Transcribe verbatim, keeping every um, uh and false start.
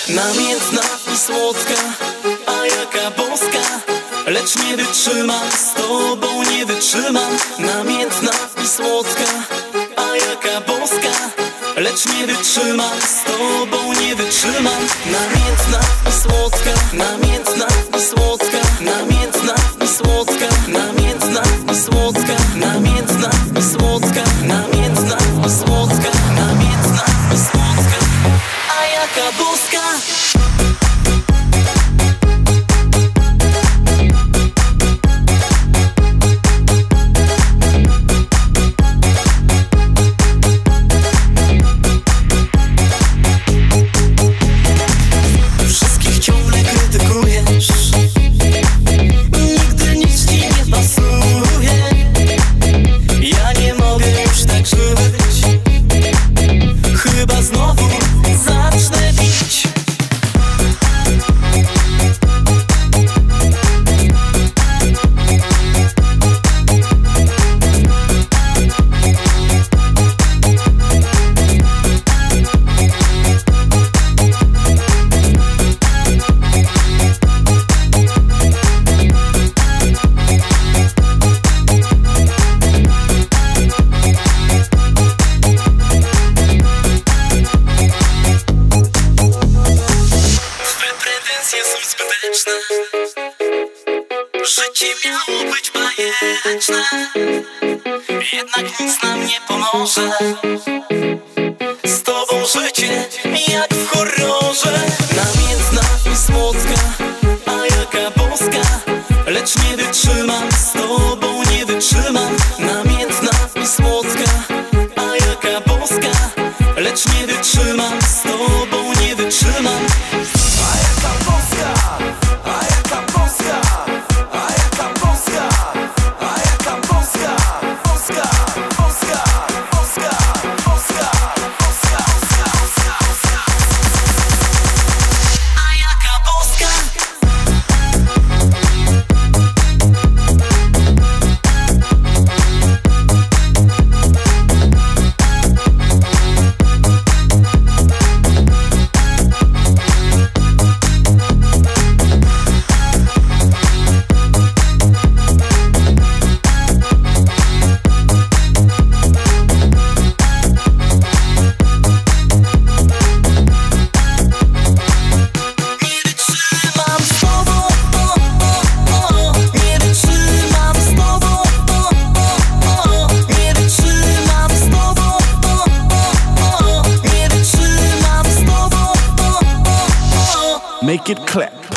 Namiętna i słodka, a jaka boska. Lecz nie wytrzymam, z tobą nie wytrzymam. Namiętna i słodka, a jaka boska. Lecz nie wytrzymam, z tobą nie wytrzymam. Namiętna i słodka, namiętna i słodka. Namiętna i słodka, namiętna i słodka. Namiętna i słodka, namiętna i słodka. Namiętna i słodka, a jaka boska. Życie miało być bajeczne, jednak nic nam nie pomoże. Z tobą życie jak w horrorze. Namiętna i słodka, a jaka boska. Lecz nie wytrzymam, z tobą nie wytrzymam. Namiętna i słodka, a jaka boska. Lecz nie wytrzymam, z tobą nie wytrzymam. A jaka boska, a jaka boska. Make it clap.